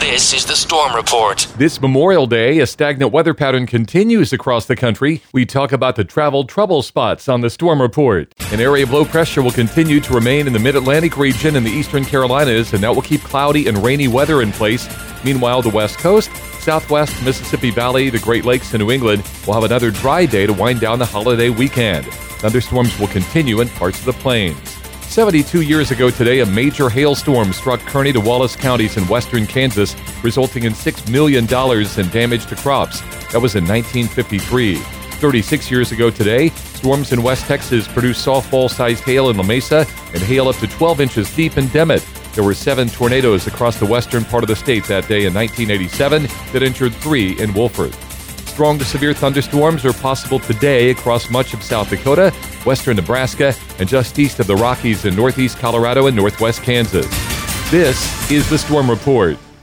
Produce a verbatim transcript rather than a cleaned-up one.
This is the Storm Report. This Memorial Day, a stagnant weather pattern continues across the country. We talk about the travel trouble spots on the Storm Report. An area of low pressure will continue to remain in the mid-Atlantic region and the eastern Carolinas, and that will keep cloudy and rainy weather in place. Meanwhile, the West Coast, Southwest Mississippi Valley, the Great Lakes, and New England will have another dry day to wind down the holiday weekend. Thunderstorms will continue in parts of the plains. seventy-two years ago today, a major hailstorm struck Kearney to Wallace counties in western Kansas, resulting in six million dollars in damage to crops. That was in nineteen fifty-three. thirty-six years ago today, storms in West Texas produced softball-sized hail in La Mesa and hail up to twelve inches deep in Demet. There were seven tornadoes across the western part of the state that day in nineteen eighty-seven that injured three in Wolford. Strong to severe thunderstorms are possible today across much of South Dakota, western Nebraska, and just east of the Rockies in northeast Colorado and northwest Kansas. This is the Storm Report.